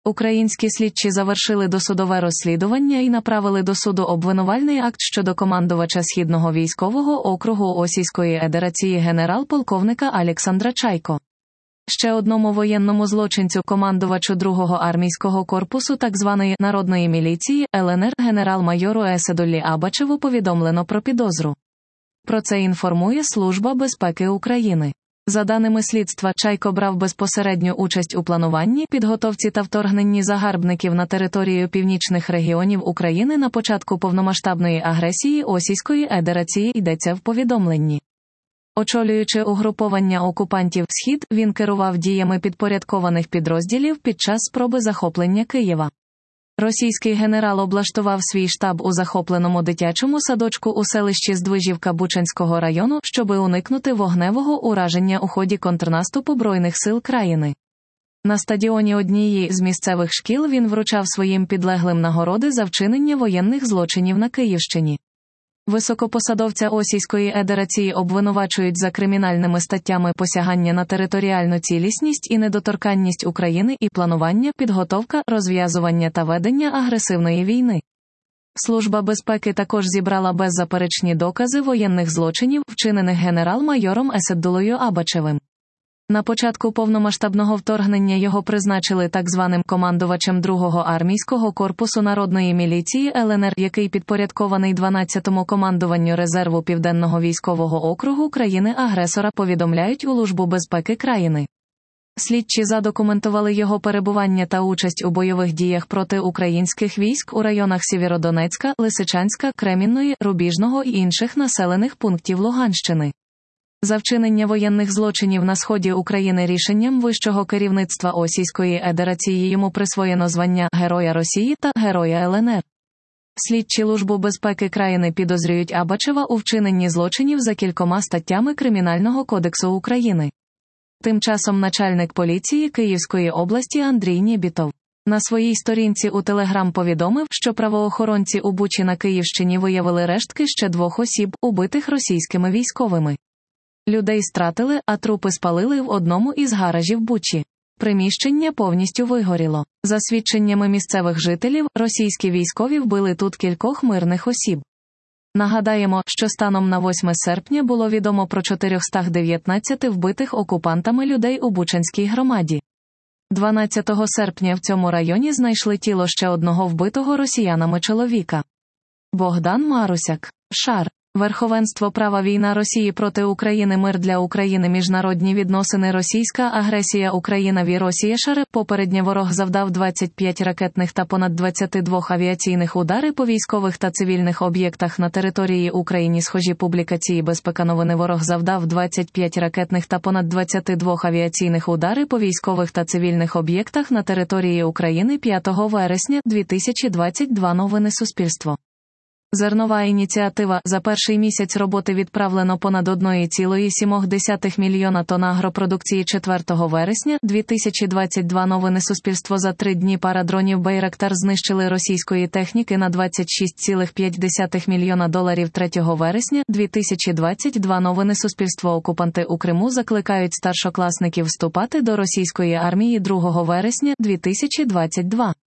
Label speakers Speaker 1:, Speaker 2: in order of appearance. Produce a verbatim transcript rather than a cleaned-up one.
Speaker 1: Українські слідчі завершили досудове розслідування і направили до суду обвинувальний акт щодо командувача Східного військового округу Російської Федерації генерал-полковника Олександра Чайко. Ще одному воєнному злочинцю, командувачу другого армійського корпусу так званої «народної міліції» ел ен ер генерал-майору Есадуллі Абачеву повідомлено про підозру. Про це інформує Служба безпеки України. За даними слідства, Чайко брав безпосередню участь у плануванні, підготовці та вторгненні загарбників на територію північних регіонів України на початку повномасштабної агресії Російської Федерації, йдеться в повідомленні. Очолюючи угруповання окупантів «Схід», він керував діями підпорядкованих підрозділів під час спроби захоплення Києва. Російський генерал облаштував свій штаб у захопленому дитячому садочку у селищі Здвижівка Бучанського району, щоби уникнути вогневого ураження у ході контрнаступу Збройних сил країни. На стадіоні однієї з місцевих шкіл він вручав своїм підлеглим нагороди за вчинення воєнних злочинів на Київщині. Високопосадовця Російської Федерації обвинувачують за кримінальними статтями посягання на територіальну цілісність і недоторканність України і планування, підготовка, розв'язування та ведення агресивної війни. Служба безпеки також зібрала беззаперечні докази воєнних злочинів, вчинених генерал-майором Есадуллею Абачевим. На початку повномасштабного вторгнення його призначили так званим командувачем другого армійського корпусу народної міліції ел ен ер, який підпорядкований дванадцятому командуванню резерву Південного військового округу країни-агресора, повідомляють у Службу безпеки країни. Слідчі задокументували його перебування та участь у бойових діях проти українських військ у районах Сєвєродонецька, Лисичанська, Кремінної, Рубіжного і інших населених пунктів Луганщини. За вчинення воєнних злочинів на сході України рішенням вищого керівництва Російської Федерації йому присвоєно звання Героя Росії та Героя ел ен ер. Слідчі Службу безпеки країни підозрюють Абачева у вчиненні злочинів за кількома статтями Кримінального кодексу України. Тим часом начальник поліції Київської області Андрій Нєбітов на своїй сторінці у Телеграм повідомив, що правоохоронці у Бучі на Київщині виявили рештки ще двох осіб, убитих російськими військовими. Людей стратили, а трупи спалили в одному із гаражів Бучі. Приміщення повністю вигоріло. За свідченнями місцевих жителів, російські військові вбили тут кількох мирних осіб. Нагадаємо, що станом на восьме серпня було відомо про чотириста дев'ятнадцять вбитих окупантами людей у Бучанській громаді. дванадцятого серпня в цьому районі знайшли тіло ще одного вбитого росіянами чоловіка. Богдан Марусяк. Шар. Верховенство права, війна Росії проти України, мир для України, міжнародні відносини, російська агресія, Україна ві Росія. Шаре. Попередньо ворог завдав двадцять п'ять ракетних та понад двадцять два авіаційних удари по військових та цивільних об'єктах на території України. Схожі публікації Безпека новини. Ворог завдав двадцять п'ять ракетних та понад двадцять два авіаційних удари по військових та цивільних об'єктах на території України п'ятого вересня дві тисячі двадцять другого. Новини Суспільство. Зернова ініціатива. За перший місяць роботи відправлено понад один цілих сім десятих мільйона тонн агропродукції. Четвертого вересня дві тисячі двадцять другого. Новини Суспільство. За три дні пара дронів «Байрактар» знищили російської техніки на двадцять шість цілих п'ять десятих мільйона доларів. Третього вересня дві тисячі двадцять другого. Новини Суспільство. Окупанти у Криму закликають старшокласників вступати до російської армії. Другого вересня дві тисячі двадцять другого.